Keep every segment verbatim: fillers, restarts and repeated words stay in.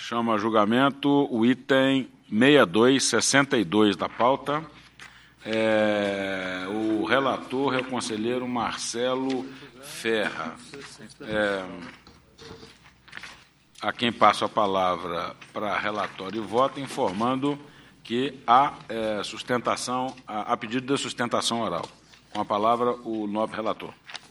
Chamo a julgamento o item sessenta e dois sessenta e dois da pauta. É, o relator é o conselheiro Marcelo Ferra. É, a quem passo a palavra para relatório e voto, informando que há é, sustentação, a, a pedido de sustentação oral. Com a palavra, o nobre relator.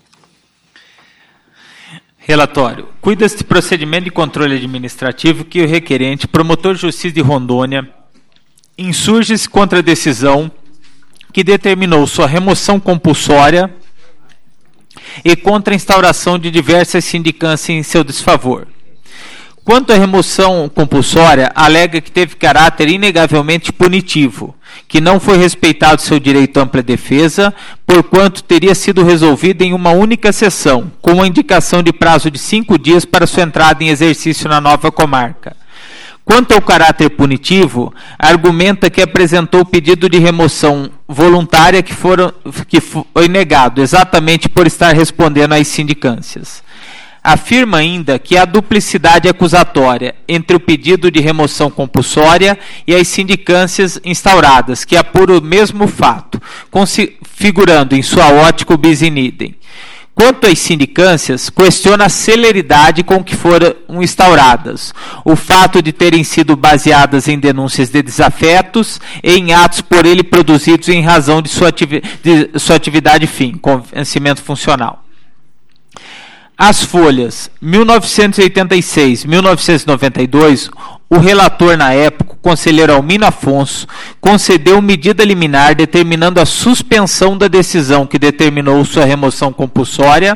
Relatório. Cuida-se de procedimento de controle administrativo que o requerente, promotor de justiça de Rondônia, insurge-se contra a decisão que determinou sua remoção compulsória e contra a instauração de diversas sindicâncias em seu desfavor. Quanto à remoção compulsória, alega que teve caráter inegavelmente punitivo, que não foi respeitado seu direito à ampla defesa, porquanto teria sido resolvido em uma única sessão, com a indicação de prazo de cinco dias para sua entrada em exercício na nova comarca. Quanto ao caráter punitivo, argumenta que apresentou pedido de remoção voluntária que, foram, que foi negado, exatamente por estar respondendo às sindicâncias. Afirma ainda que há duplicidade acusatória entre o pedido de remoção compulsória e as sindicâncias instauradas, que apura o mesmo fato, configurando em sua ótica o bis in idem. Quanto às sindicâncias, questiona a celeridade com que foram instauradas, o fato de terem sido baseadas em denúncias de desafetos e em atos por ele produzidos em razão de sua, ativi- de sua atividade fim, com vencimento funcional. As folhas mil novecentos e oitenta e seis a mil novecentos e noventa e dois, o relator na época, o conselheiro Almino Afonso, concedeu medida liminar determinando a suspensão da decisão que determinou sua remoção compulsória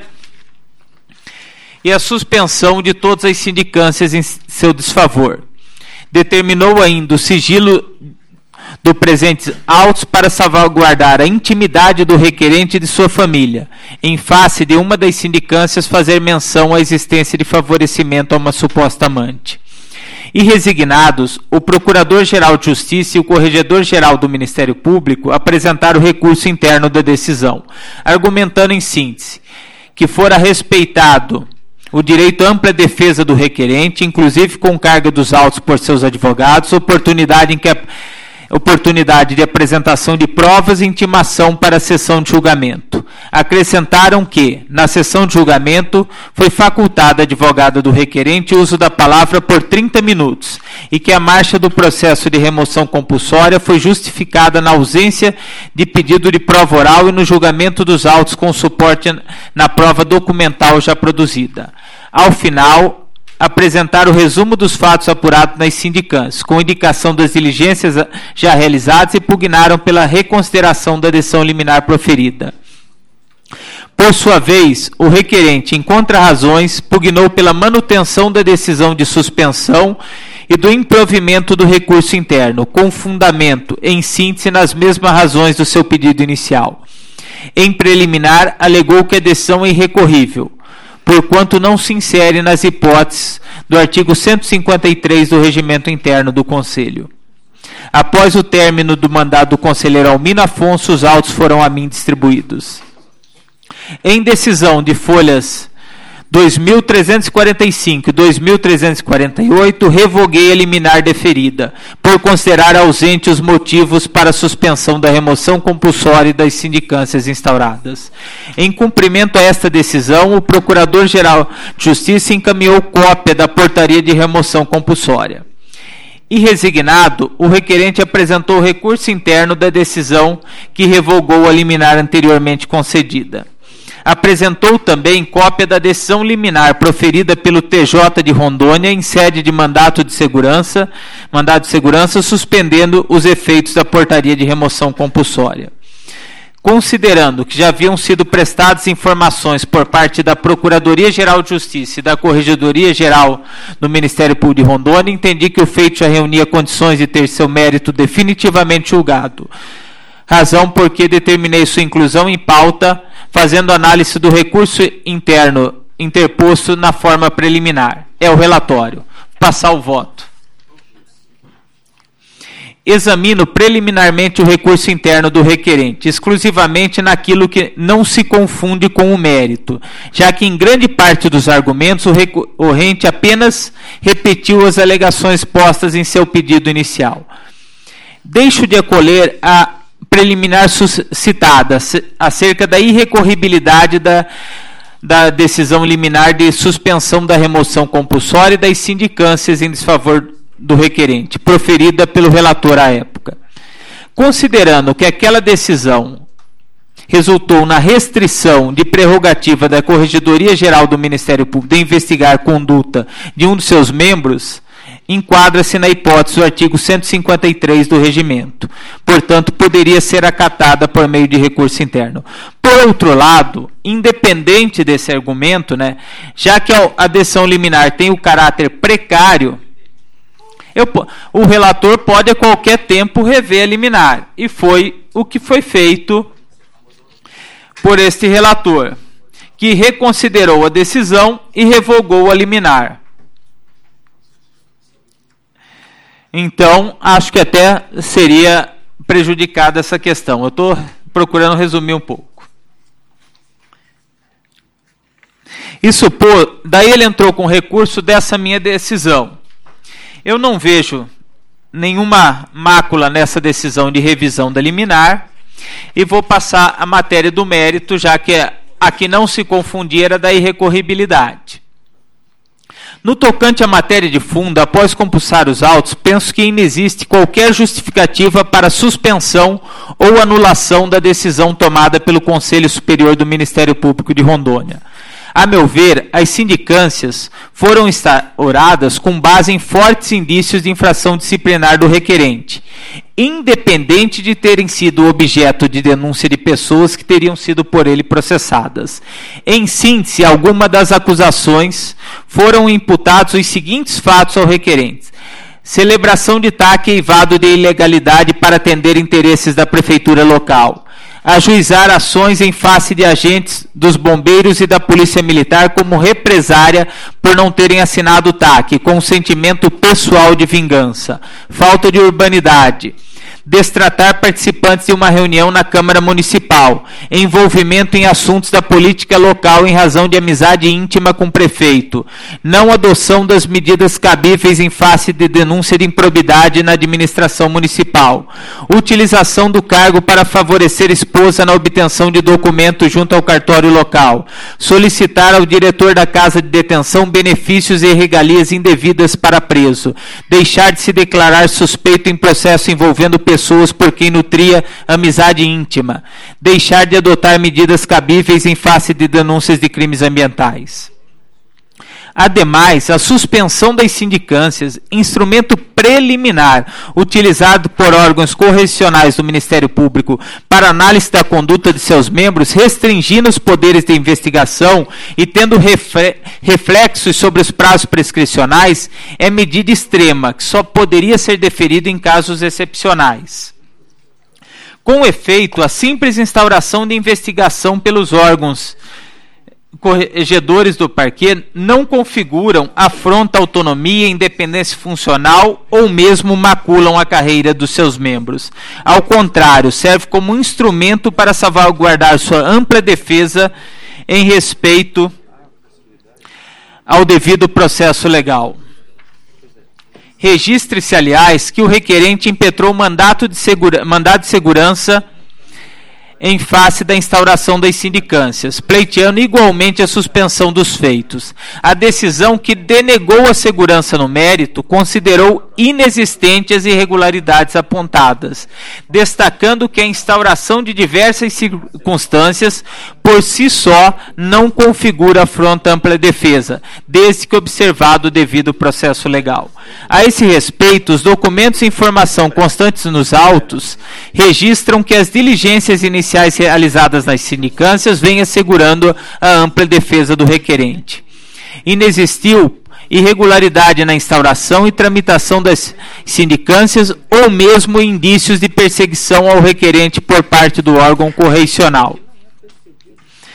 e a suspensão de todas as sindicâncias em seu desfavor. Determinou ainda o sigilo do presentes autos para salvaguardar a intimidade do requerente e de sua família, em face de uma das sindicâncias fazer menção à existência de favorecimento a uma suposta amante. E resignados, o Procurador-Geral de Justiça e o Corregedor-Geral do Ministério Público apresentaram o recurso interno da decisão, argumentando em síntese que fora respeitado o direito à ampla defesa do requerente, inclusive com carga dos autos por seus advogados, oportunidade em que a oportunidade de apresentação de provas e intimação para a sessão de julgamento. Acrescentaram que, na sessão de julgamento, foi facultada à advogada do requerente o uso da palavra por trinta minutos e que a marcha do processo de remoção compulsória foi justificada na ausência de pedido de prova oral e no julgamento dos autos com suporte na prova documental já produzida. Ao final, apresentar o resumo dos fatos apurados nas sindicâncias, com indicação das diligências já realizadas e pugnaram pela reconsideração da decisão liminar proferida. Por sua vez, o requerente, em contra-razões, pugnou pela manutenção da decisão de suspensão e do improvimento do recurso interno, com fundamento, em síntese, nas mesmas razões do seu pedido inicial. Em preliminar, alegou que a decisão é irrecorrível, porquanto não se insere nas hipóteses do artigo cento e cinquenta e três do Regimento Interno do Conselho. Após o término do mandato do conselheiro Almino Afonso, os autos foram a mim distribuídos. Em decisão de folhas dois mil trezentos e quarenta e cinco e dois mil trezentos e quarenta e oito, revoguei a liminar deferida, por considerar ausentes os motivos para a suspensão da remoção compulsória das sindicâncias instauradas. Em cumprimento a esta decisão, o Procurador-Geral de Justiça encaminhou cópia da portaria de remoção compulsória. E resignado, o requerente apresentou o recurso interno da decisão que revogou a liminar anteriormente concedida. Apresentou também cópia da decisão liminar proferida pelo T J de Rondônia em sede de mandato de segurança, mandado de segurança, suspendendo os efeitos da portaria de remoção compulsória. Considerando que já haviam sido prestadas informações por parte da Procuradoria-Geral de Justiça e da Corregedoria-Geral do Ministério Público de Rondônia, entendi que o feito já reunia condições de ter seu mérito definitivamente julgado. Razão porque determinei sua inclusão em pauta, fazendo análise do recurso interno interposto na forma preliminar. É o relatório. Passar o voto. examino preliminarmente o recurso interno do requerente, exclusivamente naquilo que não se confunde com o mérito, já que em grande parte dos argumentos o recorrente apenas repetiu as alegações postas em seu pedido inicial. Deixo de acolher a preliminar suscitada acerca da irrecorribilidade da, da decisão liminar de suspensão da remoção compulsória e das sindicâncias em desfavor do requerente, proferida pelo relator à época. Considerando que aquela decisão resultou na restrição de prerrogativa da Corregedoria Geral do Ministério Público de investigar a conduta de um dos seus membros, enquadra-se na hipótese do artigo cento e cinquenta e três do Regimento. Portanto, poderia ser acatada por meio de recurso interno. Por outro lado, independente desse argumento, né, já que a decisão liminar tem o caráter precário, Eu, o relator pode a qualquer tempo rever a liminar. E foi o que foi feito por este relator, que reconsiderou a decisão e revogou a liminar. Então, acho que até seria prejudicada essa questão. Eu estou procurando resumir um pouco. Isso, pô, daí ele entrou com recurso dessa minha decisão. Eu não vejo nenhuma mácula nessa decisão de revisão da liminar e vou passar a matéria do mérito, já que a que não se confundir era da irrecorribilidade. No tocante à matéria de fundo, após compulsar os autos, penso que inexiste qualquer justificativa para suspensão ou anulação da decisão tomada pelo Conselho Superior do Ministério Público de Rondônia. A meu ver, as sindicâncias foram instauradas com base em fortes indícios de infração disciplinar do requerente, independente de terem sido objeto de denúncia de pessoas que teriam sido por ele processadas. Em síntese, alguma das acusações foram imputados os seguintes fatos ao requerente: celebração de T A C eivado de ilegalidade para atender interesses da prefeitura local, ajuizar ações em face de agentes dos bombeiros e da polícia militar como represária por não terem assinado o T A C, com sentimento pessoal de vingança, falta de urbanidade, destratar participantes de uma reunião na Câmara Municipal, envolvimento em assuntos da política local em razão de amizade íntima com o prefeito, não adoção das medidas cabíveis em face de denúncia de improbidade na administração municipal, utilização do cargo para favorecer esposa na obtenção de documentos junto ao cartório local, solicitar ao diretor da casa de detenção benefícios e regalias indevidas para preso, deixar de se declarar suspeito em processo envolvendo pessoas pessoas por quem nutria amizade íntima, deixar de adotar medidas cabíveis em face de denúncias de crimes ambientais. Ademais, a suspensão das sindicâncias, instrumento preliminar utilizado por órgãos correcionais do Ministério Público para análise da conduta de seus membros, restringindo os poderes de investigação e tendo reflexos sobre os prazos prescricionais, é medida extrema, que só poderia ser deferida em casos excepcionais. Com efeito, a simples instauração de investigação pelos órgãos corregedores do parquê não configuram afronta à autonomia e independência funcional ou mesmo maculam a carreira dos seus membros. Ao contrário, serve como instrumento para salvaguardar sua ampla defesa em respeito ao devido processo legal. Registre-se, aliás, que o requerente impetrou mandato de, segura, mandato de segurança em face da instauração das sindicâncias, pleiteando igualmente a suspensão dos feitos. A decisão que denegou a segurança no mérito considerou inexistentes as irregularidades apontadas, destacando que a instauração de diversas circunstâncias por si só não configura afronta à ampla defesa, desde que observado o devido processo legal. A esse respeito, os documentos e informação constantes nos autos registram que as diligências iniciais realizadas nas sindicâncias vêm assegurando a ampla defesa do requerente. Inexistiu irregularidade na instauração e tramitação das sindicâncias ou mesmo indícios de perseguição ao requerente por parte do órgão correicional.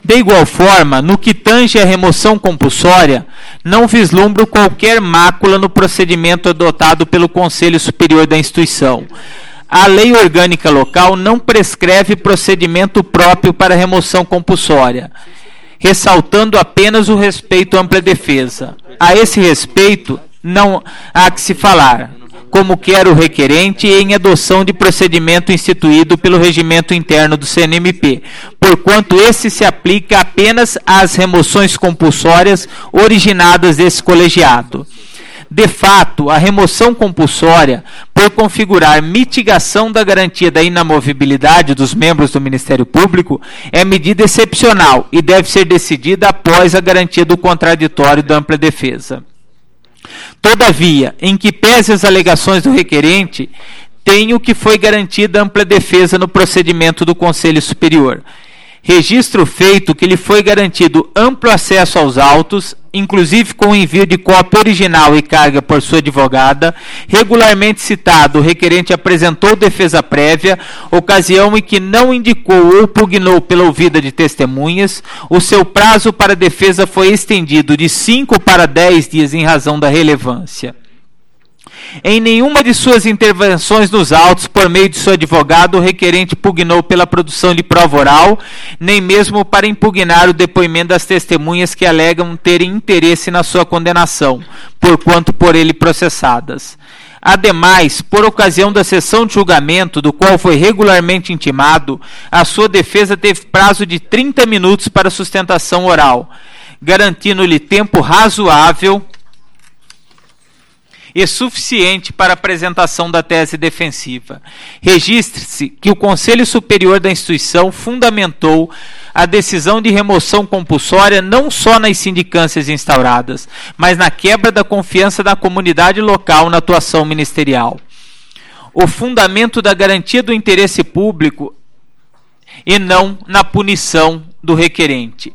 De igual forma, no que tange à remoção compulsória, não vislumbro qualquer mácula no procedimento adotado pelo Conselho Superior da instituição. A lei orgânica local não prescreve procedimento próprio para remoção compulsória, ressaltando apenas o respeito à ampla defesa. A esse respeito, não há que se falar, como quer o requerente, em adoção de procedimento instituído pelo regimento interno do C N M P, porquanto esse se aplica apenas às remoções compulsórias originadas desse colegiado. De fato, a remoção compulsória, por configurar mitigação da garantia da inamovibilidade dos membros do Ministério Público, é medida excepcional e deve ser decidida após a garantia do contraditório da ampla defesa. Todavia, em que pese as alegações do requerente, tenho que foi garantida ampla defesa no procedimento do Conselho Superior. Registro feito que lhe foi garantido amplo acesso aos autos, inclusive com o envio de cópia original e carga por sua advogada. Regularmente citado, o requerente apresentou defesa prévia, ocasião em que não indicou ou pugnou pela ouvida de testemunhas. O seu prazo para defesa foi estendido de cinco para dez dias em razão da relevância. Em nenhuma de suas intervenções nos autos, por meio de seu advogado, o requerente pugnou pela produção de prova oral, nem mesmo para impugnar o depoimento das testemunhas que alegam terem interesse na sua condenação, porquanto por ele processadas. Ademais, por ocasião da sessão de julgamento, do qual foi regularmente intimado, a sua defesa teve prazo de trinta minutos para sustentação oral, garantindo-lhe tempo razoável e suficiente para a apresentação da tese defensiva. Registre-se que o Conselho Superior da instituição fundamentou a decisão de remoção compulsória não só nas sindicâncias instauradas, mas na quebra da confiança da comunidade local na atuação ministerial. O fundamento da garantia do interesse público e não na punição do requerente.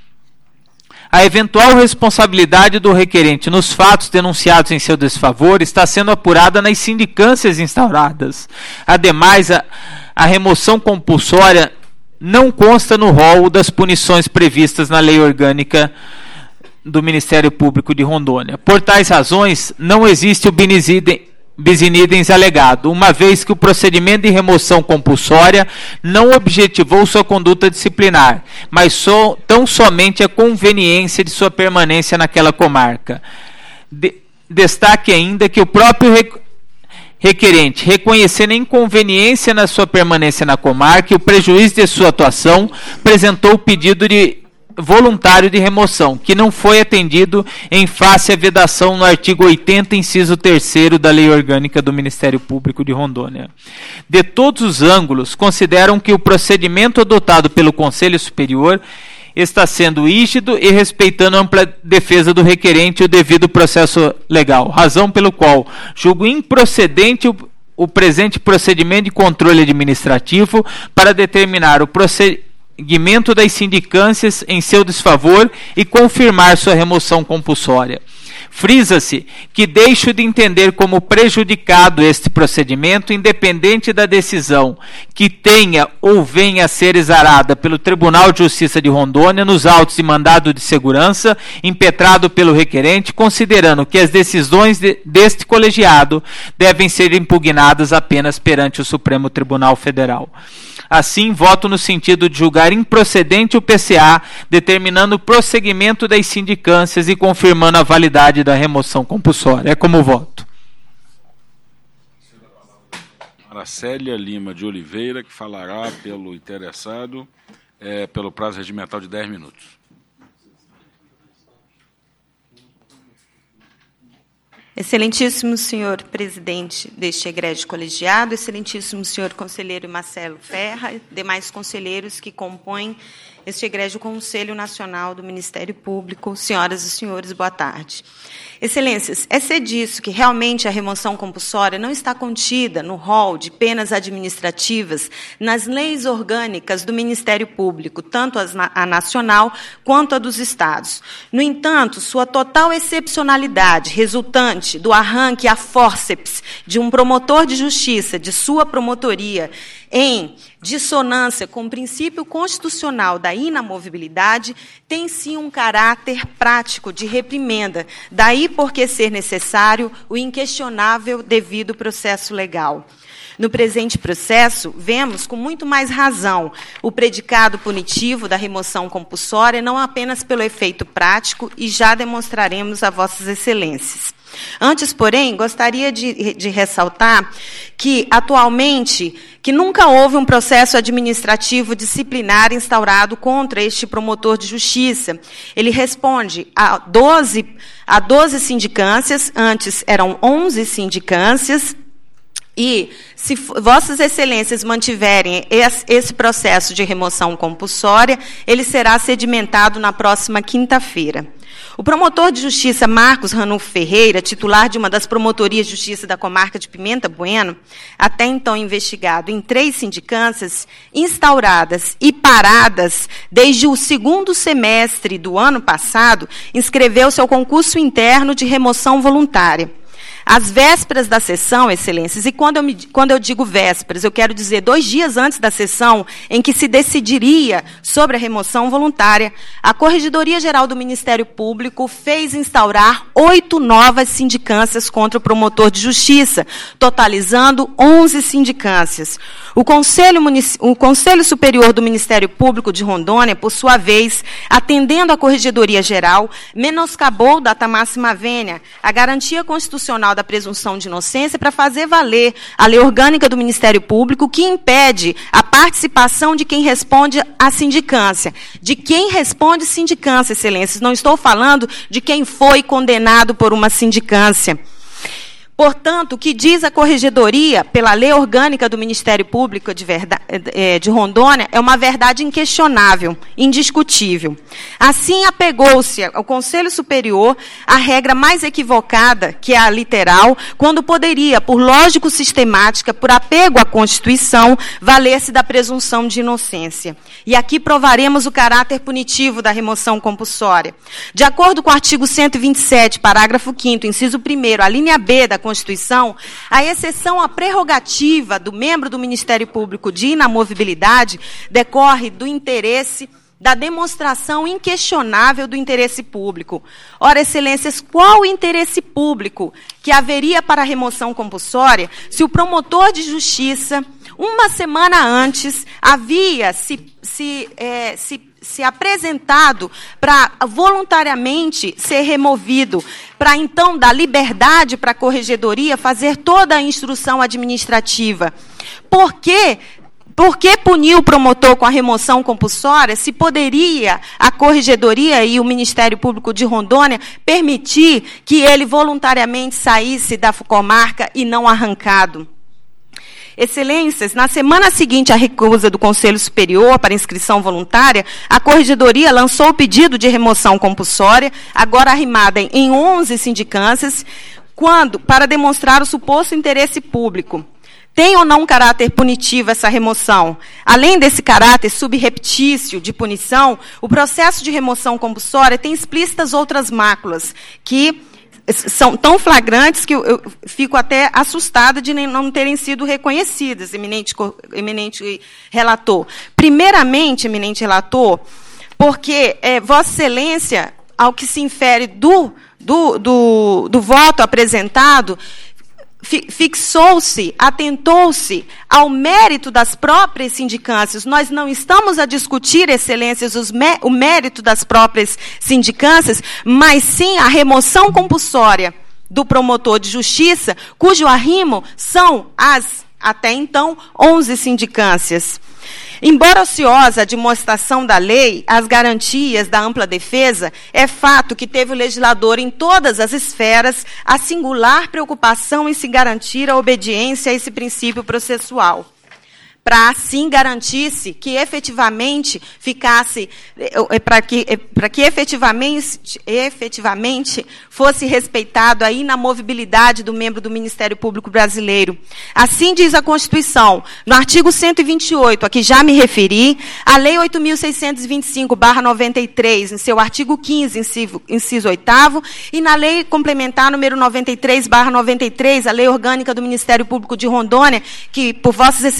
A eventual responsabilidade do requerente nos fatos denunciados em seu desfavor está sendo apurada nas sindicâncias instauradas. Ademais, a, a remoção compulsória não consta no rol das punições previstas na Lei Orgânica do Ministério Público de Rondônia. Por tais razões, não existe o bis in idem alegado, uma vez que o procedimento de remoção compulsória não objetivou sua conduta disciplinar, mas so, tão somente a conveniência de sua permanência naquela comarca. De, destaque ainda que o próprio rec, requerente, reconhecendo a inconveniência na sua permanência na comarca e o prejuízo de sua atuação, apresentou o pedido de voluntário de remoção, que não foi atendido em face à vedação no artigo oitenta, inciso terceiro da Lei Orgânica do Ministério Público de Rondônia. De todos os ângulos, consideram que o procedimento adotado pelo Conselho Superior está sendo rígido e respeitando a ampla defesa do requerente e o devido processo legal, razão pelo qual julgo improcedente o, o presente procedimento de controle administrativo para determinar o procedimento seguimento das sindicâncias em seu desfavor e confirmar sua remoção compulsória. Frisa-se que deixo de entender como prejudicado este procedimento, independente da decisão que tenha ou venha a ser exarada pelo Tribunal de Justiça de Rondônia nos autos de mandado de segurança impetrado pelo requerente, considerando que as decisões de, deste colegiado devem ser impugnadas apenas perante o Supremo Tribunal Federal. Assim, voto no sentido de julgar improcedente o P C A, determinando o prosseguimento das sindicâncias e confirmando a validade da remoção compulsória. É como voto. Aracélia Lima de Oliveira, que falará pelo interessado, é, pelo prazo regimental de dez minutos. Excelentíssimo senhor presidente deste egrégio colegiado, excelentíssimo senhor conselheiro Marcelo Ferra, demais conselheiros que compõem este egrégio Conselho Nacional do Ministério Público, senhoras e senhores, boa tarde. Excelências, é ser disso que realmente a remoção compulsória não está contida no rol de penas administrativas nas leis orgânicas do Ministério Público, tanto a nacional quanto a dos estados. No entanto, sua total excepcionalidade resultante do arranque a fórceps de um promotor de justiça de sua promotoria em dissonância com o princípio constitucional da inamovibilidade, tem sim um caráter prático de reprimenda, daí porque ser necessário o inquestionável devido processo legal. No presente processo, vemos com muito mais razão o predicado punitivo da remoção compulsória, não apenas pelo efeito prático, e já demonstraremos a vossas excelências. Antes, porém, gostaria de, de ressaltar que, atualmente, que nunca houve um processo administrativo disciplinar instaurado contra este promotor de justiça. Ele responde a doze, a doze sindicâncias, antes eram onze sindicâncias, e, se vossas excelências mantiverem esse processo de remoção compulsória, ele será sedimentado na próxima quinta-feira. O promotor de justiça Marcos Ranulfo Ferreira, titular de uma das promotorias de justiça da comarca de Pimenta Bueno, até então investigado em três sindicâncias, instauradas e paradas desde o segundo semestre do ano passado, inscreveu-se ao concurso interno de remoção voluntária. Às vésperas da sessão, excelências, e quando eu, me, quando eu digo vésperas, eu quero dizer dois dias antes da sessão em que se decidiria sobre a remoção voluntária, a Corregedoria Geral do Ministério Público fez instaurar oito novas sindicâncias contra o promotor de justiça, totalizando onze sindicâncias. O Conselho, o Conselho Superior do Ministério Público de Rondônia, por sua vez, atendendo à Corregedoria Geral, menoscabou data máxima vênia a garantia constitucional da presunção de inocência para fazer valer a lei orgânica do Ministério Público, que impede a participação de quem responde à sindicância. De quem responde sindicância, excelências. Não estou falando de quem foi condenado por uma sindicância. Portanto, o que diz a Corregedoria, pela lei orgânica do Ministério Público de, verdade, de Rondônia, é uma verdade inquestionável, indiscutível. Assim, apegou-se ao Conselho Superior a regra mais equivocada, que é a literal, quando poderia, por lógico sistemática, por apego à Constituição, valer-se da presunção de inocência. E aqui provaremos o caráter punitivo da remoção compulsória. De acordo com o artigo cento e vinte e sete, parágrafo quinto, inciso primeiro, a linha B da Constituição, a exceção à prerrogativa do membro do Ministério Público de inamovibilidade decorre do interesse, da demonstração inquestionável do interesse público. Ora, excelências, qual o interesse público que haveria para a remoção compulsória se o promotor de justiça, uma semana antes, havia se, se, é, se se apresentado para voluntariamente ser removido, para então dar liberdade para a Corregedoria fazer toda a instrução administrativa? Por que, por que punir o promotor com a remoção compulsória se poderia a Corregedoria e o Ministério Público de Rondônia permitir que ele voluntariamente saísse da comarca e não arrancado? Excelências, na semana seguinte à recusa do Conselho Superior para inscrição voluntária, a Corregedoria lançou o pedido de remoção compulsória, agora arrimada em onze sindicâncias, quando, para demonstrar o suposto interesse público. Tem ou não caráter punitivo essa remoção? Além desse caráter subreptício de punição, o processo de remoção compulsória tem explícitas outras máculas, que são tão flagrantes que eu, eu fico até assustada de nem, não terem sido reconhecidas, eminente, eminente relator. Primeiramente, eminente relator, porque é, Vossa Excelência, ao que se infere do, do, do, do voto apresentado, fixou-se, atentou-se ao mérito das próprias sindicâncias. Nós não estamos a discutir, excelências, os mé o mérito das próprias sindicâncias, mas sim a remoção compulsória do promotor de justiça, cujo arrimo são as, até então, onze sindicâncias. Embora ociosa a demonstração da lei, as garantias da ampla defesa, é fato que teve o legislador em todas as esferas a singular preocupação em se garantir a obediência a esse princípio processual, para assim garantir-se que efetivamente ficasse, para que, para que efetivamente, efetivamente fosse respeitado a inamovibilidade do membro do Ministério Público brasileiro. Assim diz a Constituição, no artigo cento e vinte e oito, a que já me referi, a Lei oito mil seiscentos e vinte e cinco barra noventa e três, em seu artigo quinze, inciso, inciso oitavo, e na Lei Complementar número noventa e três barra noventa e três, a Lei Orgânica do Ministério Público de Rondônia, que, por Vossas Excelências, não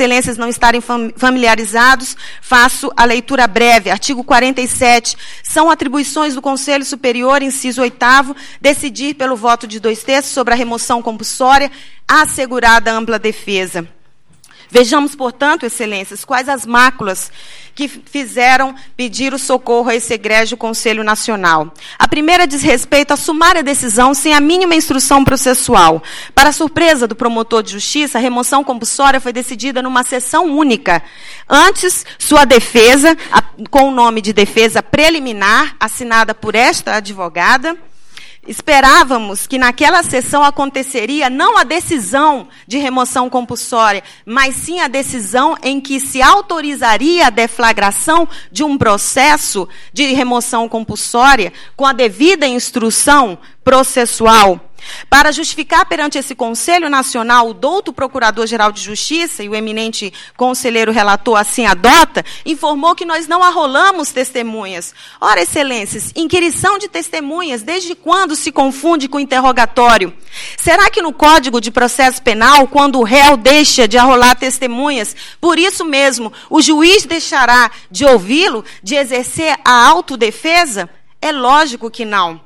estarem familiarizados, faço a leitura breve. Artigo quarenta e sete. São atribuições do Conselho Superior, inciso oitavo, decidir pelo voto de dois terços sobre a remoção compulsória, assegurada ampla defesa. Vejamos, portanto, excelências, quais as máculas que fizeram pedir o socorro a esse egrégio Conselho Nacional. A primeira diz respeito à sumária decisão sem a mínima instrução processual. Para a surpresa do promotor de justiça, a remoção compulsória foi decidida numa sessão única. Antes, sua defesa, com o nome de defesa preliminar, assinada por esta advogada, esperávamos que naquela sessão aconteceria não a decisão de remoção compulsória, mas sim a decisão em que se autorizaria a deflagração de um processo de remoção compulsória com a devida instrução processual. Para justificar perante esse Conselho Nacional, o douto Procurador-Geral de Justiça, e o eminente conselheiro relator assim adota, informou que nós não arrolamos testemunhas. Ora, excelências, inquirição de testemunhas, desde quando se confunde com interrogatório? Será que no Código de Processo Penal, quando o réu deixa de arrolar testemunhas, por isso mesmo, o juiz deixará de ouvi-lo, de exercer a autodefesa? É lógico que não.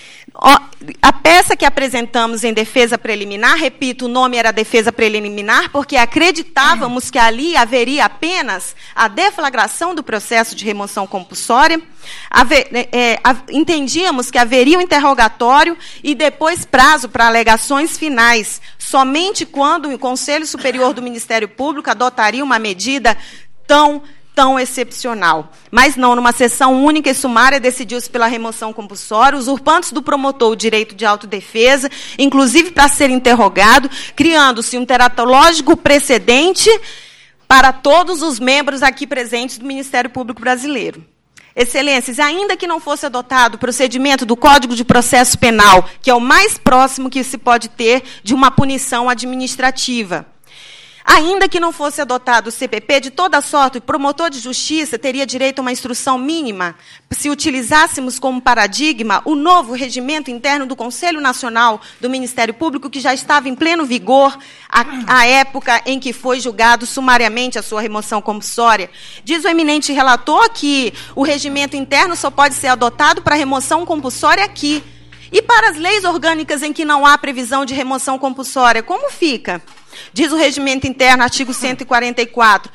A peça que apresentamos em defesa preliminar, repito, o nome era defesa preliminar, porque acreditávamos que ali haveria apenas a deflagração do processo de remoção compulsória, haver, é, entendíamos que haveria um interrogatório e depois prazo para alegações finais, somente quando o Conselho Superior do Ministério Público adotaria uma medida tão tão excepcional. Mas não, numa sessão única e sumária, decidiu-se pela remoção compulsória, usurpando-se do promotor o direito de autodefesa, inclusive para ser interrogado, criando-se um teratológico precedente para todos os membros aqui presentes do Ministério Público Brasileiro. Excelências, ainda que não fosse adotado o procedimento do Código de Processo Penal, que é o mais próximo que se pode ter de uma punição administrativa, ainda que não fosse adotado o C P P, de toda sorte, o promotor de justiça teria direito a uma instrução mínima se utilizássemos como paradigma o novo regimento interno do Conselho Nacional do Ministério Público, que já estava em pleno vigor à, à época em que foi julgado sumariamente a sua remoção compulsória. Diz o eminente relator que o regimento interno só pode ser adotado para remoção compulsória aqui. E para as leis orgânicas em que não há previsão de remoção compulsória, como fica? Diz o regimento interno, artigo cento e quarenta e quatro,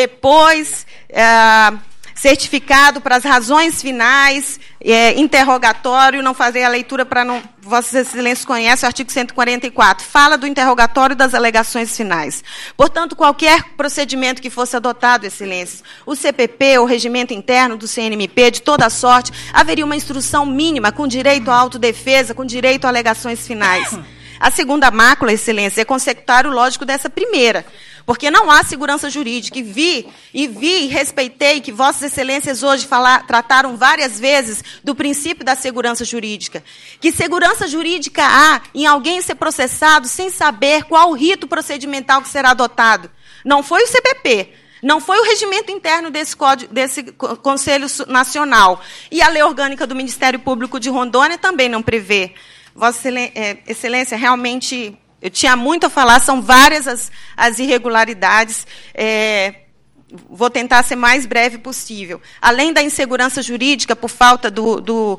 depois é, certificado para as razões finais, é, interrogatório, não fazer a leitura para não... Vossas Excelências conhecem o artigo cento e quarenta e quatro, fala do interrogatório das alegações finais. Portanto, qualquer procedimento que fosse adotado, Excelências, o C P P, o regimento interno do C N M P, de toda sorte, haveria uma instrução mínima, com direito à autodefesa, com direito a alegações finais. A segunda mácula, Excelência, é consecutar o lógico dessa primeira, porque não há segurança jurídica. E vi, e vi e respeitei que Vossas Excelências hoje falar, trataram várias vezes do princípio da segurança jurídica. Que segurança jurídica há em alguém ser processado sem saber qual o rito procedimental que será adotado? Não foi o C P P. Não foi o regimento interno desse, código, desse Conselho Nacional. E a lei orgânica do Ministério Público de Rondônia também não prevê. Vossa Excelência, realmente, eu tinha muito a falar, são várias as, as irregularidades, é, vou tentar ser mais breve possível. Além da insegurança jurídica por falta do, do,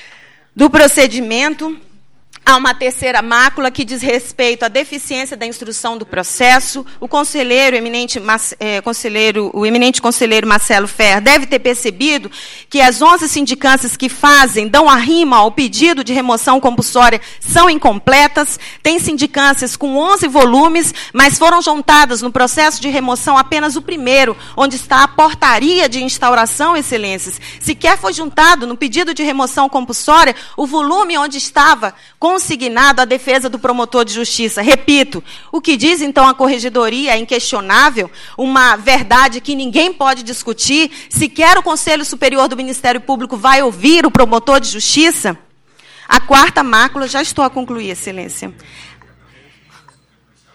do procedimento, há uma terceira mácula que diz respeito à deficiência da instrução do processo. O conselheiro, eminente, é, conselheiro, o eminente conselheiro Marcelo Ferrer deve ter percebido que as onze sindicâncias que fazem, dão a rima ao pedido de remoção compulsória são incompletas. Tem sindicâncias com onze volumes, mas foram juntadas no processo de remoção apenas o primeiro, onde está a portaria de instauração, Excelências. Sequer foi juntado no pedido de remoção compulsória o volume onde estava consignado a defesa do promotor de justiça. Repito, o que diz, então, a corregedoria é inquestionável, uma verdade que ninguém pode discutir, sequer o Conselho Superior do Ministério Público vai ouvir o promotor de justiça. A quarta mácula, já estou a concluir, Excelência.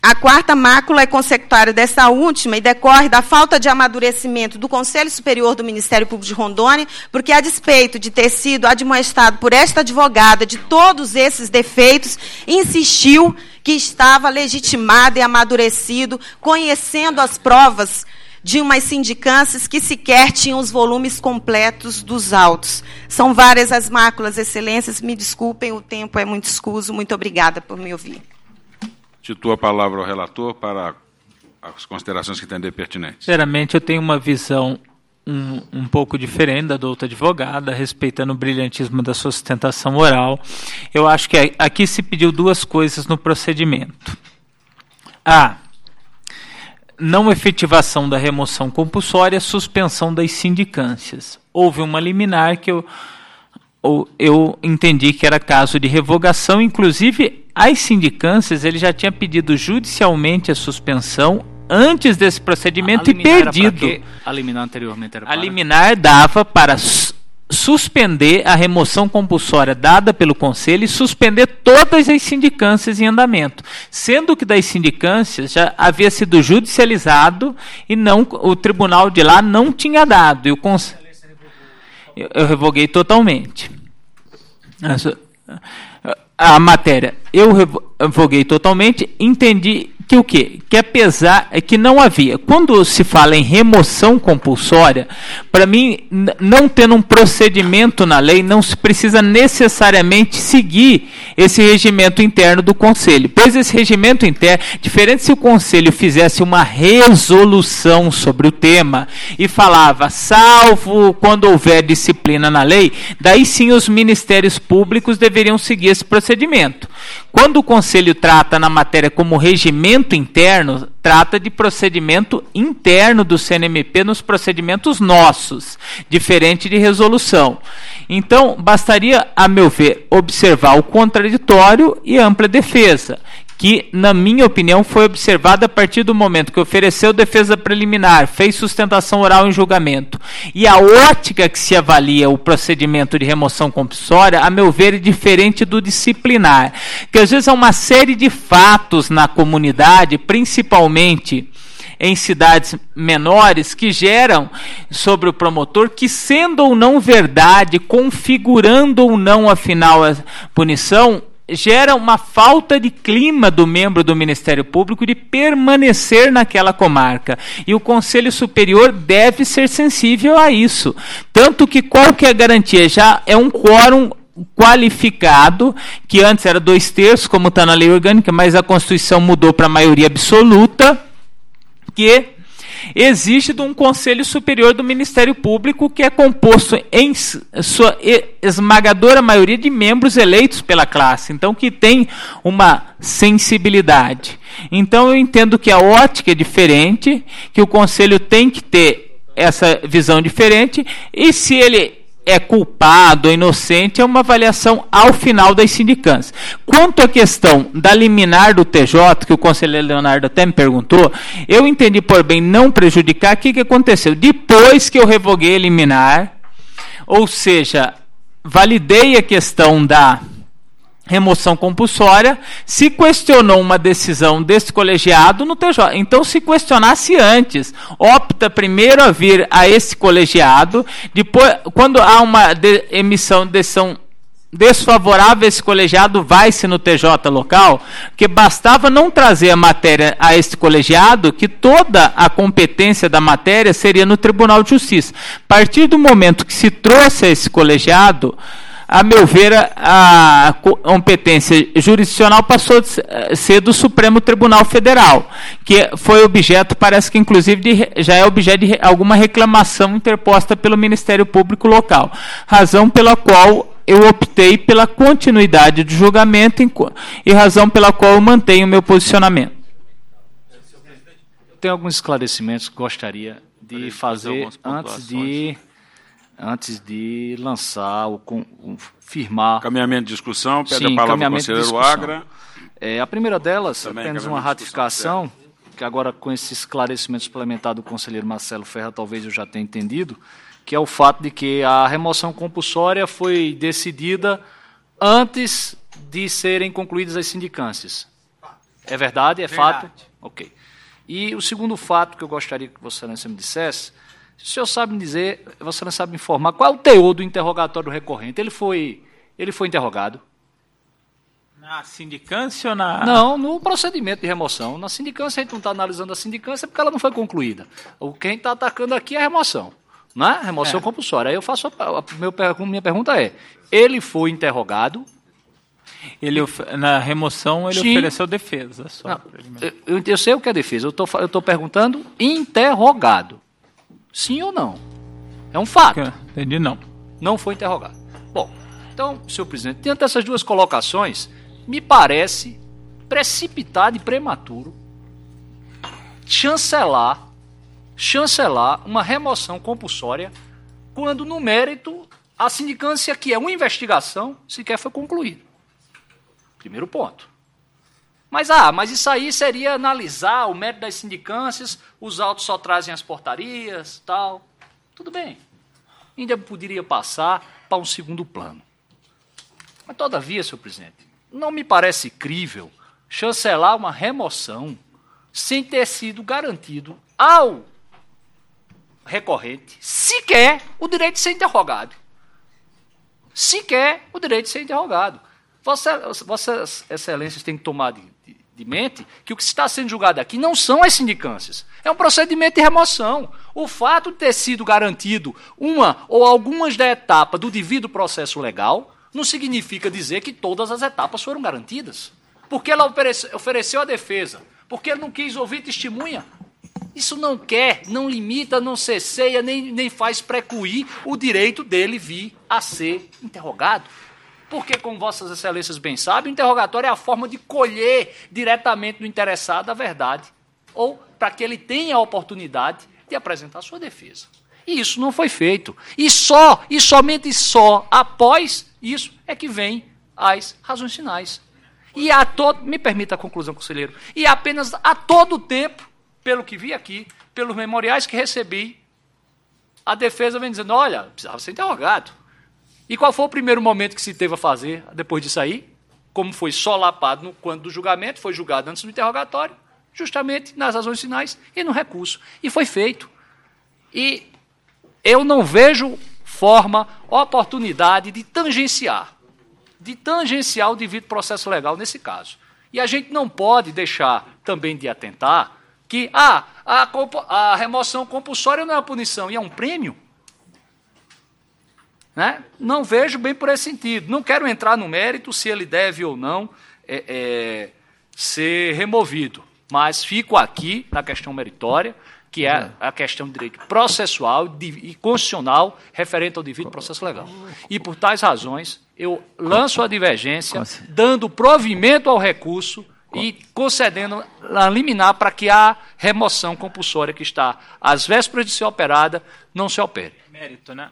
A quarta mácula é consecutória dessa última e decorre da falta de amadurecimento do Conselho Superior do Ministério Público de Rondônia, porque, a despeito de ter sido admoestado por esta advogada de todos esses defeitos, insistiu que estava legitimado e amadurecido, conhecendo as provas de umas sindicâncias que sequer tinham os volumes completos dos autos. São várias as máculas, excelências, me desculpem, o tempo é muito escuso. Muito obrigada por me ouvir. Titulo a palavra ao relator para as considerações que entender pertinentes. Sinceramente, eu tenho uma visão um, um pouco diferente da do outra advogada, respeitando o brilhantismo da sua sustentação oral. Eu acho que aqui se pediu duas coisas no procedimento. A não efetivação da remoção compulsória, suspensão das sindicâncias. Houve uma liminar que eu, eu entendi que era caso de revogação, inclusive as sindicâncias, ele já tinha pedido judicialmente a suspensão antes desse procedimento e perdido. A liminar anteriormente era para? A liminar dava para su suspender a remoção compulsória dada pelo Conselho e suspender todas as sindicâncias em andamento, sendo que das sindicâncias já havia sido judicializado e não, o tribunal de lá não tinha dado. E o Conselho, eu, eu revoguei totalmente a matéria. Eu revoguei totalmente, entendi que o quê? Que apesar é que não havia. Quando se fala em remoção compulsória, para mim, não tendo um procedimento na lei, não se precisa necessariamente seguir esse regimento interno do Conselho. Pois esse regimento interno, diferente se o Conselho fizesse uma resolução sobre o tema e falava, salvo quando houver disciplina na lei, daí sim os ministérios públicos deveriam seguir esse procedimento. Quando o Conselho trata na matéria como regimento interno, trata de procedimento interno do C N M P nos procedimentos nossos, diferente de resolução. Então, bastaria, a meu ver, observar o contraditório e a ampla defesa, que, na minha opinião, foi observada a partir do momento que ofereceu defesa preliminar, fez sustentação oral em julgamento. E a ótica que se avalia o procedimento de remoção compulsória, a meu ver, é diferente do disciplinar. Que às vezes há uma série de fatos na comunidade, principalmente em cidades menores, que geram sobre o promotor, que sendo ou não verdade, configurando ou não afinal a punição, gera uma falta de clima do membro do Ministério Público de permanecer naquela comarca. E o Conselho Superior deve ser sensível a isso. Tanto que qual que é a garantia? Já é um quórum qualificado, que antes era dois terços, como está na lei orgânica, mas a Constituição mudou para a maioria absoluta, que existe de um Conselho Superior do Ministério Público que é composto em sua esmagadora maioria de membros eleitos pela classe, então que tem uma sensibilidade. Então eu entendo que a ótica é diferente, que o Conselho tem que ter essa visão diferente, e se ele é culpado ou inocente, é uma avaliação ao final das sindicâncias. Quanto à questão da liminar do T J, que o conselheiro Leonardo até me perguntou, eu entendi por bem não prejudicar. O que, que aconteceu? Depois que eu revoguei a liminar, ou seja, validei a questão da remoção compulsória, se questionou uma decisão desse colegiado no T J. Então, se questionasse antes, opta primeiro a vir a esse colegiado, depois, quando há uma de, emissão de decisão desfavorável a esse colegiado, vai-se no T J local, que bastava não trazer a matéria a esse colegiado, que toda a competência da matéria seria no Tribunal de Justiça. A partir do momento que se trouxe a esse colegiado, a meu ver, a competência jurisdicional passou a ser do Supremo Tribunal Federal, que foi objeto, parece que inclusive de, já é objeto de alguma reclamação interposta pelo Ministério Público local, razão pela qual eu optei pela continuidade do julgamento e razão pela qual eu mantenho o meu posicionamento. Tem alguns esclarecimentos que gostaria de fazer antes de... antes de lançar, o, o firmar... Caminhamento de discussão, pede Sim, a palavra ao conselheiro Agra. É, a primeira delas, Também, apenas uma ratificação, de que agora com esse esclarecimento suplementar do conselheiro Marcelo Ferra, talvez eu já tenha entendido, que é o fato de que a remoção compulsória foi decidida antes de serem concluídas as sindicâncias. É verdade? É Verdade. fato? Ok. E o segundo fato que eu gostaria que Vossa Excelência me dissesse, o senhor sabe me dizer, Vossa Excelência sabe me informar, qual é o teor do interrogatório do recorrente? Ele foi, ele foi interrogado? Na sindicância ou na... Não, no procedimento de remoção. Na sindicância, a gente não está analisando a sindicância porque ela não foi concluída. O quem está atacando aqui é a remoção, né? Remoção É. compulsória. Aí eu faço a, a meu, minha pergunta é, ele foi interrogado? Ele, na remoção, ele Sim. ofereceu defesa. Só Não, pra ele eu, eu, eu sei o que é defesa, eu tô, eu estou perguntando interrogado. Sim ou não? É um fato. Entendi, não. Não foi interrogado. Bom, então, senhor presidente, diante dessas duas colocações, me parece precipitado e prematuro chancelar, chancelar uma remoção compulsória quando, no mérito, a sindicância, que é uma investigação, sequer foi concluída. Primeiro ponto. Mas, ah, mas isso aí seria analisar o mérito das sindicâncias, os autos só trazem as portarias, tal. Tudo bem. Ainda poderia passar para um segundo plano. Mas, todavia, senhor presidente, não me parece crível chancelar uma remoção sem ter sido garantido ao recorrente sequer o direito de ser interrogado. Sequer o direito de ser interrogado. Vossas, vossas Excelências têm que tomar de, de, de mente que o que está sendo julgado aqui não são as sindicâncias. É um procedimento de remoção. O fato de ter sido garantido uma ou algumas da etapa do devido processo legal não significa dizer que todas as etapas foram garantidas. Porque ela ofereceu, ofereceu a defesa, porque ele não quis ouvir testemunha. Isso não quer, não limita, não cesseia, nem, nem faz precluir o direito dele vir a ser interrogado. Porque, como Vossas Excelências bem sabem, o interrogatório é a forma de colher diretamente do interessado a verdade, ou para que ele tenha a oportunidade de apresentar a sua defesa. E isso não foi feito. E só, e somente só, após isso, é que vem as razões finais. E a todo, me permita a conclusão, conselheiro, e apenas a todo tempo, pelo que vi aqui, pelos memoriais que recebi, a defesa vem dizendo, olha, precisava ser interrogado. E qual foi o primeiro momento que se teve a fazer depois disso aí? Como foi solapado no quando do julgamento, foi julgado antes do interrogatório, justamente nas razões finais e no recurso. E foi feito. E eu não vejo forma, oportunidade de tangenciar, de tangenciar o devido processo legal nesse caso. E a gente não pode deixar também de atentar que ah, a, a remoção compulsória não é uma punição, e é um prêmio. Né? Não vejo bem por esse sentido. Não quero entrar no mérito se ele deve ou não é, é, ser removido, mas fico aqui na questão meritória, que é a questão de direito processual e constitucional referente ao devido processo legal. E, por tais razões, eu lanço a divergência, dando provimento ao recurso e concedendo a liminar para que a remoção compulsória que está às vésperas de ser operada não se opere. Mérito, né?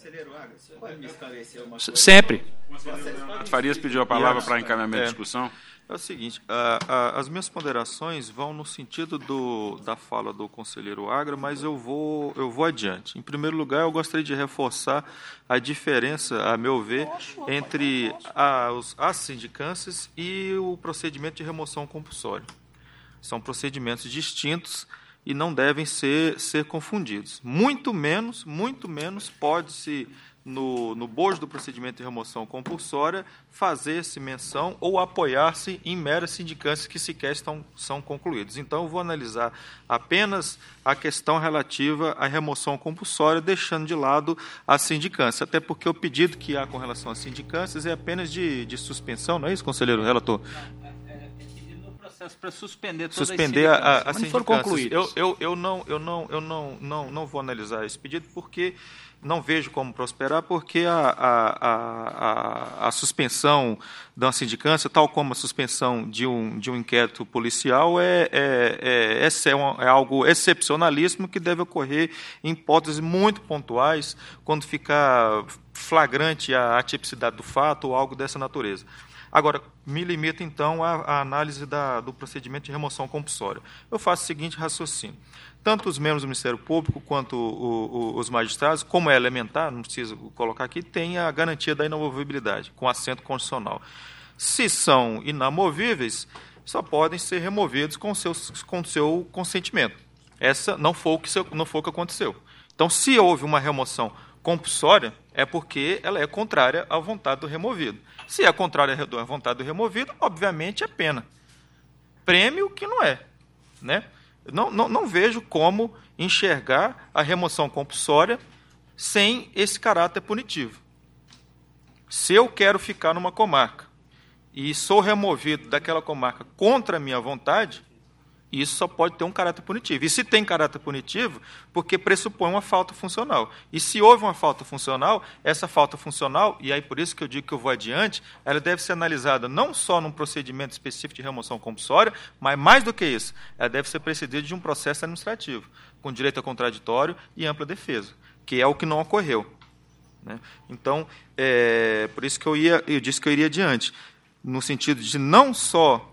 Sempre. Farias pediu a palavra para encaminhamento de discussão. É o seguinte, a, a, as minhas ponderações vão no sentido do, da fala do conselheiro Agra, mas eu vou, eu vou adiante. Em primeiro lugar, eu gostaria de reforçar a diferença, a meu ver, entre a, os, as sindicâncias e o procedimento de remoção compulsória. São procedimentos distintos e não devem ser, ser confundidos. Muito menos, muito menos pode-se, no, no bojo do procedimento de remoção compulsória, fazer-se menção ou apoiar-se em meras sindicâncias que sequer estão, são concluídas. Então, eu vou analisar apenas a questão relativa à remoção compulsória, deixando de lado a sindicância, até porque o pedido que há com relação às sindicâncias é apenas de, de suspensão, não é isso, conselheiro relator? Para suspender todas suspender as a, a, a sindicâncias. Eu, eu, eu, não, eu, não, eu não, não, não vou analisar esse pedido porque não vejo como prosperar, porque a, a, a, a, a suspensão da sindicância, tal como a suspensão de um, de um inquérito policial, é, é, é, é, é algo excepcionalíssimo que deve ocorrer em hipóteses muito pontuais, quando ficar flagrante a atipicidade do fato ou algo dessa natureza. Agora, me limito, então, à, à análise da, do procedimento de remoção compulsória. Eu faço o seguinte raciocínio. Tanto os membros do Ministério Público quanto o, o, os magistrados, como é elementar, não preciso colocar aqui, têm a garantia da inamovibilidade, com assento constitucional. Se são inamovíveis, só podem ser removidos com o seu, com o seu consentimento. Essa não foi, o que, não foi o que aconteceu. Então, se houve uma remoção compulsória, é porque ela é contrária à vontade do removido. Se é contrária à vontade do removido, obviamente é pena. Prêmio que não é. Né? Não, não, não vejo como enxergar a remoção compulsória sem esse caráter punitivo. Se eu quero ficar numa comarca e sou removido daquela comarca contra a minha vontade, isso só pode ter um caráter punitivo. E se tem caráter punitivo, porque pressupõe uma falta funcional. E se houve uma falta funcional, essa falta funcional, e aí por isso que eu digo que eu vou adiante, ela deve ser analisada não só num procedimento específico de remoção compulsória, mas mais do que isso, ela deve ser precedida de um processo administrativo, com direito a contraditório e ampla defesa, que é o que não ocorreu. Né? Então, é, por isso que eu, ia, eu disse que eu iria adiante, no sentido de não só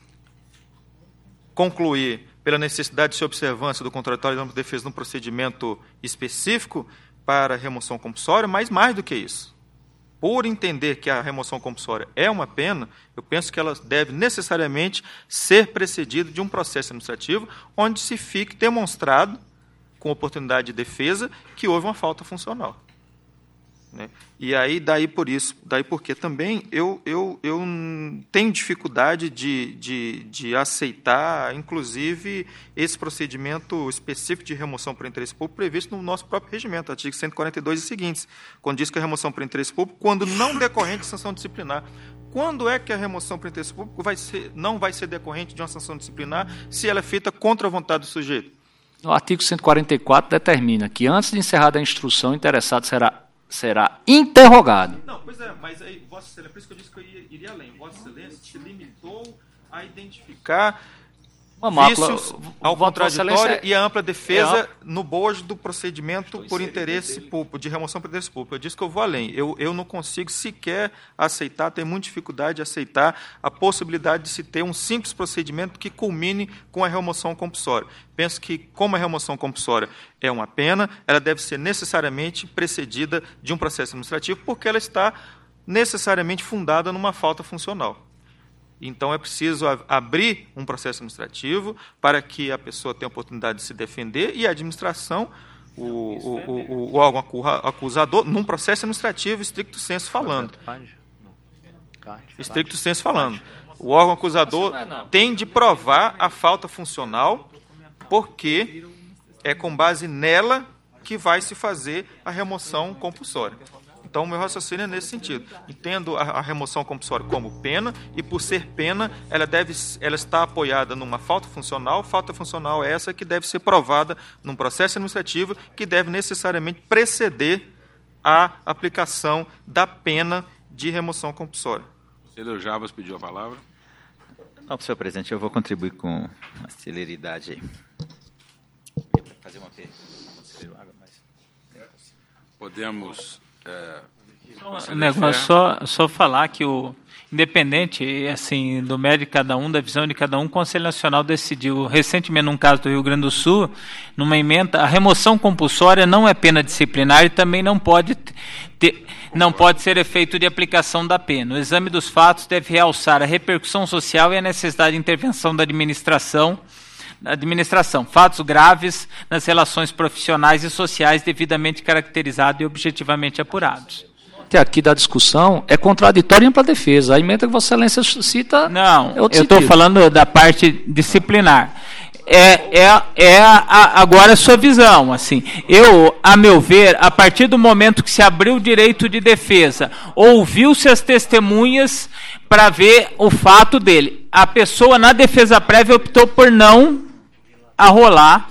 concluir pela necessidade de observância do contraditório e da ampla defesa num procedimento específico para remoção compulsória, mas mais do que isso. Por entender que a remoção compulsória é uma pena, eu penso que ela deve necessariamente ser precedida de um processo administrativo onde se fique demonstrado, com oportunidade de defesa, que houve uma falta funcional. Né? E aí, daí por isso, daí porque também eu, eu, eu tenho dificuldade de, de, de aceitar, inclusive, esse procedimento específico de remoção por interesse público previsto no nosso próprio regimento, artigo cento e quarenta e dois e seguintes, quando diz que a remoção por interesse público, quando não decorrente de sanção disciplinar. Quando é que a remoção por interesse público vai ser, não vai ser decorrente de uma sanção disciplinar se ela é feita contra a vontade do sujeito? O artigo cento e quarenta e quatro determina que, antes de encerrada a instrução, o interessado será será interrogado. Não, pois é, mas aí, Vossa Excelência, por isso que eu disse que eu iria, iria além. Vossa Excelência se limitou a identificar uma mácula, vícios ao contraditório e a ampla defesa é no bojo do procedimento por interesse público, de remoção por interesse público. Eu disse que eu vou além. Eu, eu não consigo sequer aceitar, tenho muita dificuldade de aceitar a possibilidade de se ter um simples procedimento que culmine com a remoção compulsória. Penso que, como a remoção compulsória é uma pena, ela deve ser necessariamente precedida de um processo administrativo, porque ela está necessariamente fundada numa falta funcional. Então, é preciso abrir um processo administrativo para que a pessoa tenha a oportunidade de se defender e a administração, o, o, o, o órgão acusador, num processo administrativo, estricto sensu falando. Estricto sensu falando. O órgão acusador tem de provar a falta funcional, porque é com base nela que vai se fazer a remoção compulsória. Então, o meu raciocínio é nesse sentido. Entendo a, a remoção compulsória como pena, e por ser pena, ela, deve, ela está apoiada numa falta funcional. Falta funcional é essa que deve ser provada num processo administrativo que deve necessariamente preceder a aplicação da pena de remoção compulsória. O senhor Jarbas pediu a palavra. Não, senhor presidente, eu vou contribuir com a celeridade aí. Fazer uma pergunta. Podemos... É, um negócio só, só falar que o independente assim do mérito de cada um, da visão de cada um, o Conselho Nacional decidiu recentemente, num caso do Rio Grande do Sul, numa emenda, a remoção compulsória não é pena disciplinar e também não pode ter, não pode ser efeito de aplicação da pena. O exame dos fatos deve realçar a repercussão social e a necessidade de intervenção da administração administração, fatos graves nas relações profissionais e sociais devidamente caracterizados e objetivamente apurados. Até aqui da discussão é contraditório e ampla defesa. A emenda que Vossa Excelência cita... Não, é eu estou falando da parte disciplinar. É, é, é a, agora a sua visão. Assim, eu, a meu ver, a partir do momento que se abriu o direito de defesa, ouviu-se as testemunhas para ver o fato dele. A pessoa, na defesa prévia, optou por não arrolar.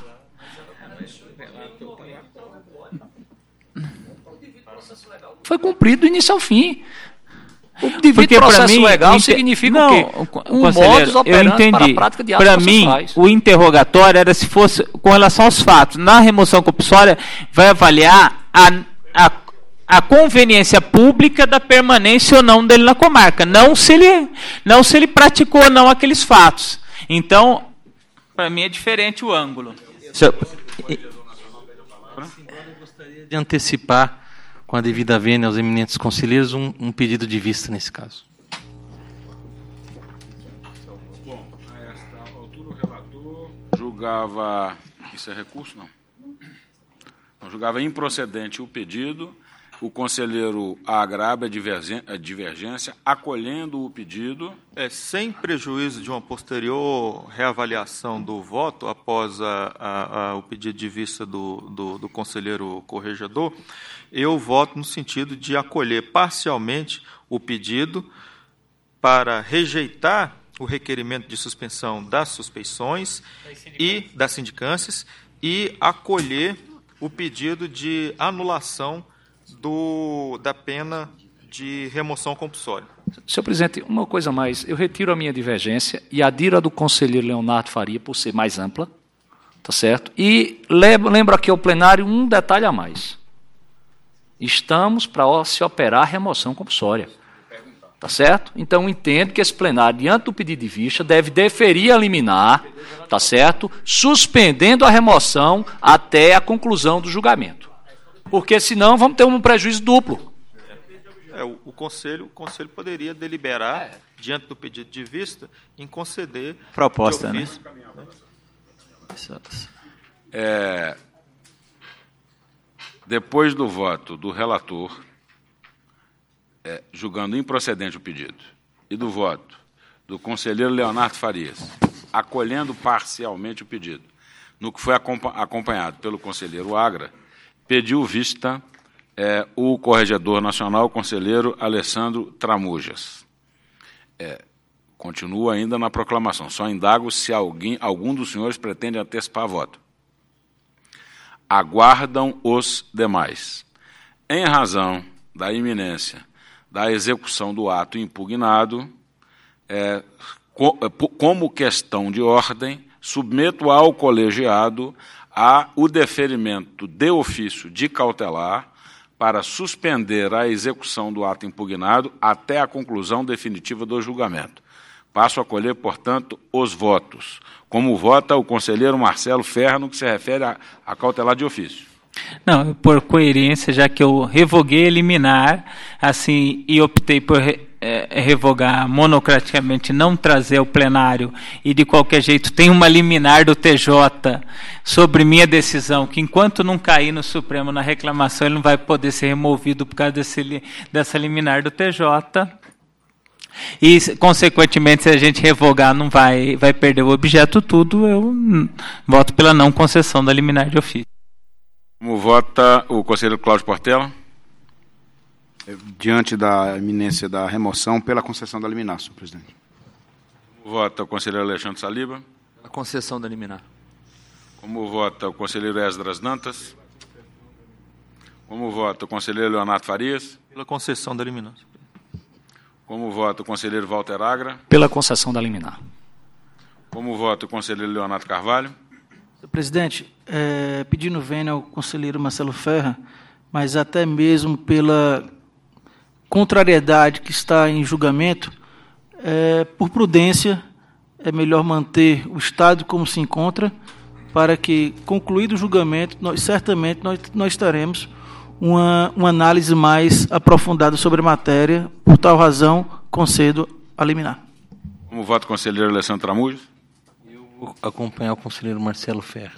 Foi cumprido do início ao fim. O devido Porque processo mim, legal inter... significa não, o quê? Um modus operandi para a prática de atos Para mim, o interrogatório era se fosse com relação aos fatos. Na remoção compulsória, vai avaliar a, a, a conveniência pública da permanência ou não dele na comarca. Não se ele, não se ele praticou ou não aqueles fatos. Então, para mim é diferente o ângulo. Senhor, eu gostaria de antecipar, com a devida vênia aos eminentes conselheiros, um, um pedido de vista nesse caso. Bom, Nesta altura, o relator julgava... Isso é recurso? Não. Não, julgava improcedente o pedido. O conselheiro agrava a divergência, acolhendo o pedido. É, sem prejuízo de uma posterior reavaliação do voto, após a, a, a, o pedido de vista do, do, do conselheiro corregedor, eu voto no sentido de acolher parcialmente o pedido para rejeitar o requerimento de suspensão das suspeições e das sindicâncias e acolher o pedido de anulação do, da pena de remoção compulsória. Senhor presidente, uma coisa a mais. Eu retiro a minha divergência e adiro a do conselheiro Leonardo Faria, por ser mais ampla, tá certo? E lembro aqui ao plenário um detalhe a mais. Estamos para se operar a remoção compulsória. Tá certo? Então, entendo que esse plenário, diante do pedido de vista, deve deferir a liminar, tá certo? Suspendendo a remoção até a conclusão do julgamento. Porque, senão, vamos ter um prejuízo duplo. É, o, o, conselho, o Conselho poderia deliberar, é. diante do pedido de vista, em conceder... Proposta, né? É, depois do voto do relator... É, julgando improcedente o pedido, e do voto do conselheiro Leonardo Farias, acolhendo parcialmente o pedido, no que foi acompanhado pelo conselheiro Agra, pediu vista é, o corregedor nacional, o conselheiro Alessandro Tramujas. É, continua ainda na proclamação, só indago se alguém, algum dos senhores pretende antecipar voto. Aguardam os demais. Em razão da iminência da execução do ato impugnado, é, co como questão de ordem, submeto ao colegiado a o deferimento de ofício de cautelar para suspender a execução do ato impugnado até a conclusão definitiva do julgamento. Passo a colher, portanto, os votos. Como vota o conselheiro Marcelo Ferra no que se refere a, a cautelar de ofício. Não, por coerência, já que eu revoguei eliminar, assim, e optei por re, é, revogar monocraticamente, não trazer ao plenário, e de qualquer jeito tem uma liminar do T J sobre minha decisão, que enquanto não cair no Supremo na reclamação, ele não vai poder ser removido por causa desse, dessa liminar do T J. E, consequentemente, se a gente revogar, não vai, vai perder o objeto tudo, eu voto pela não concessão da liminar de ofício. Como vota o conselheiro Cláudio Portela? Diante da iminência da remoção, pela concessão da liminar, senhor presidente. Como vota o conselheiro Alexandre Saliba? A concessão da liminar. Como vota o conselheiro Esdras Dantas? Como vota o conselheiro Leonardo Farias? Pela concessão da liminar. Como vota o conselheiro Walter Agra? Pela concessão da liminar. Como vota o conselheiro Leonardo Carvalho? Senhor presidente, é, pedindo vênia ao conselheiro Marcelo Ferra, mas até mesmo pela contrariedade que está em julgamento, é, por prudência, é melhor manter o Estado como se encontra, para que, concluído o julgamento, nós, certamente nós, nós teremos uma, uma análise mais aprofundada sobre a matéria. Por tal razão, concedo a liminar. Como vota o conselheiro Alessandro Tramujas? Vou acompanhar o conselheiro Marcelo Ferra.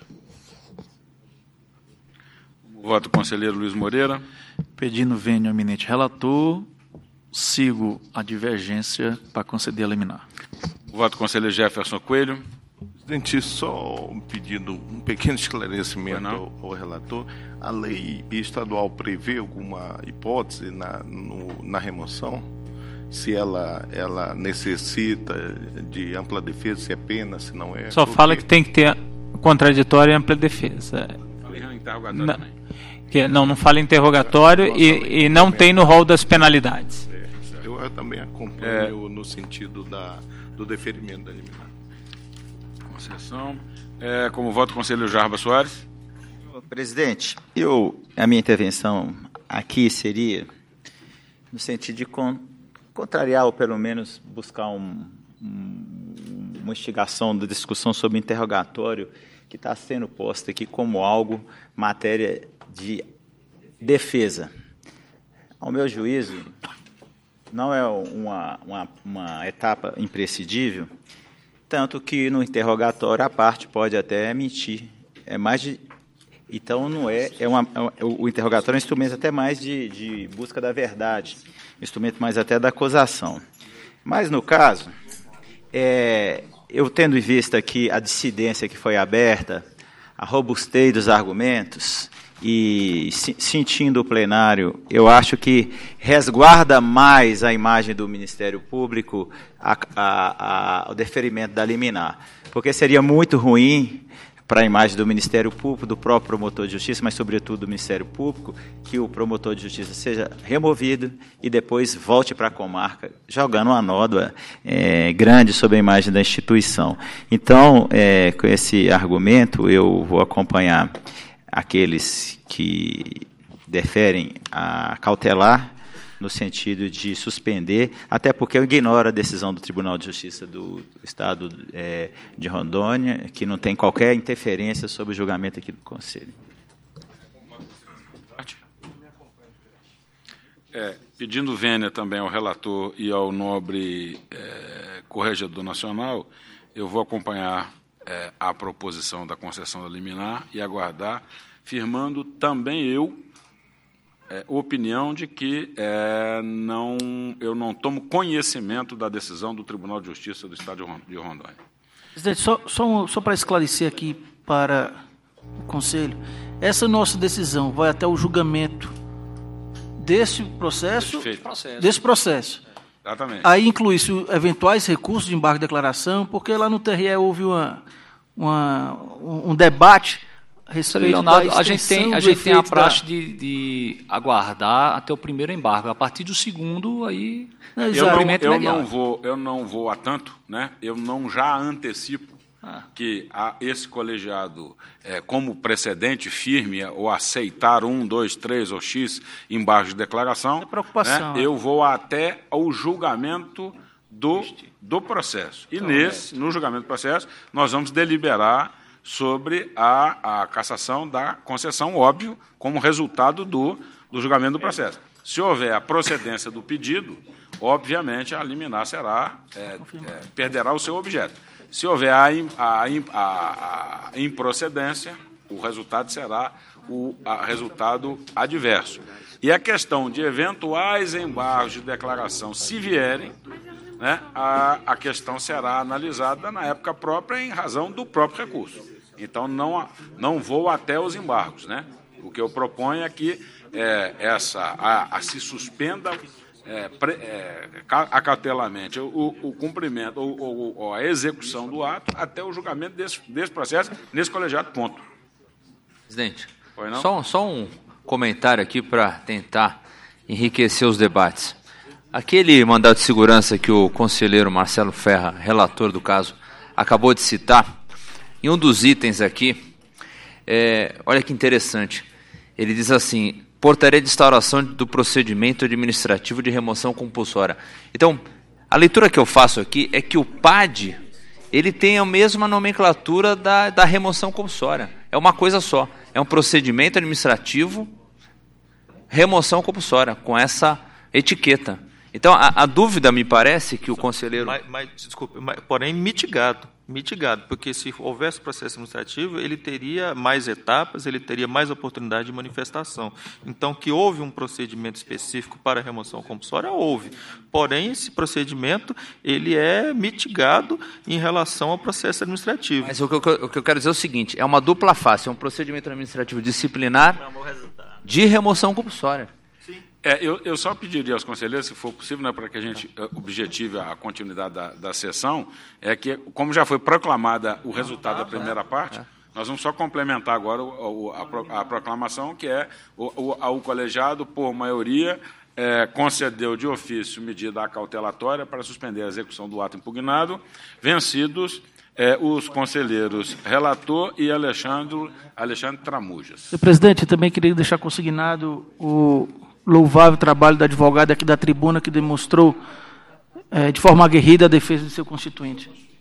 Voto o conselheiro Luiz Moreira. Pedindo vênia ao eminente relator, sigo a divergência para conceder a liminar. Voto o conselheiro Jefferson Coelho. Presidente, só um pedido, um pequeno esclarecimento ao, ao relator. A lei estadual prevê alguma hipótese na, no, na remoção? Se ela, ela necessita de ampla defesa, se é pena, se não é... Só fala que tem que ter contraditório e ampla defesa. Fala em interrogatório não, também. Que, não, não fala em interrogatório e, e não tem no rol das penalidades. É, eu, eu também acompanho é. no sentido da, do deferimento da liminar. Concessão. É, como voto o conselheiro Jarba Soares. Presidente, eu, a minha intervenção aqui seria no sentido de con, contrariar ou pelo menos buscar um, um, uma instigação da discussão sobre interrogatório que está sendo posta aqui como algo matéria de defesa. Ao meu juízo, não é uma, uma, uma etapa imprescindível tanto que no interrogatório a parte pode até mentir. É mais de, então não é, é uma, é, o interrogatório é um instrumento até mais de, de busca da verdade, um instrumento mais até da acusação. Mas no caso, é, eu tendo em vista aqui a dissidência que foi aberta, a robustez dos argumentos e sentindo o plenário, eu acho que resguarda mais a imagem do Ministério Público a, a, a, o deferimento da liminar, porque seria muito ruim para a imagem do Ministério Público, do próprio promotor de justiça, mas sobretudo do Ministério Público, que o promotor de justiça seja removido e depois volte para a comarca, jogando uma nódoa é, grande sobre a imagem da instituição. Então, é, com esse argumento, eu vou acompanhar aqueles que deferem a cautelar, no sentido de suspender, até porque eu ignoro a decisão do Tribunal de Justiça do Estado é, de Rondônia, que não tem qualquer interferência sobre o julgamento aqui do Conselho. É, pedindo vênia também ao relator e ao nobre é, Corregedor Nacional, eu vou acompanhar é, a proposição da concessão da liminar e aguardar, firmando também eu É, opinião de que é, não, eu não tomo conhecimento da decisão do Tribunal de Justiça do Estado de Rondônia. Presidente, só, só, um, só para esclarecer aqui para o Conselho, essa nossa decisão vai até o julgamento desse processo? Perfeito. Desse processo. Exatamente. Aí inclui-se eventuais recursos de embargo de declaração, porque lá no T R E houve uma, uma, um debate a respeito Leonardo, da a gente tem, a, gente tem a praxe da... de, de aguardar até o primeiro embargo. A partir do segundo, aí... Não, eu não, eu, não vou, eu não vou a tanto, né? Eu não já antecipo ah. que a, esse colegiado, é, como precedente firme, ou aceitar um, dois, três ou X embargos de declaração, é preocupação, né? Eu vou até ao julgamento do, do processo. E então, nesse, é. no julgamento do processo, nós vamos deliberar sobre a, a cassação da concessão, óbvio, como resultado do, do julgamento do processo. Se houver a procedência do pedido, obviamente a liminar será, é, é, perderá o seu objeto. Se houver a, a, a, a improcedência, o resultado será o a resultado adverso. E a questão de eventuais embargos de declaração, se vierem, né, a, a questão será analisada na época própria em razão do próprio recurso. Então, não, não vou até os embargos. Né? O que eu proponho é que é, essa, a, a se suspenda é, pre, é, acautelamente o, o cumprimento ou, ou a execução do ato até o julgamento desse, desse processo, nesse colegiado, ponto. Presidente, só, só um comentário aqui para tentar enriquecer os debates. Aquele mandado de segurança que o conselheiro Marcelo Ferra, relator do caso, acabou de citar, em um dos itens aqui, é, olha que interessante, ele diz assim, portaria de instauração do procedimento administrativo de remoção compulsória. Então, a leitura que eu faço aqui é que o P A D, ele tem a mesma nomenclatura da, da remoção compulsória. É uma coisa só, é um procedimento administrativo, remoção compulsória, com essa etiqueta. Então, a, a dúvida me parece que o conselheiro... Mas, mas desculpe, mas, porém mitigado, mitigado, porque se houvesse processo administrativo, ele teria mais etapas, ele teria mais oportunidade de manifestação. Então, que houve um procedimento específico para a remoção compulsória, houve. Porém, esse procedimento, ele é mitigado em relação ao processo administrativo. Mas o que, eu, o que eu quero dizer é o seguinte, é uma dupla face, é um procedimento administrativo disciplinar de remoção compulsória. É, eu, eu só pediria aos conselheiros, se for possível, né, para que a gente objetive a continuidade da, da sessão, é que, como já foi proclamada o resultado da primeira parte, nós vamos só complementar agora o, o, a, a proclamação, que é o, o, o colegiado, por maioria, é, concedeu de ofício medida acautelatória para suspender a execução do ato impugnado, vencidos é, os conselheiros relator e Alexandre, Alexandre Tramujas. Senhor presidente, eu também queria deixar consignado o louvável trabalho da advogada aqui da tribuna, que demonstrou, é, de forma aguerrida, a defesa de seu constituinte.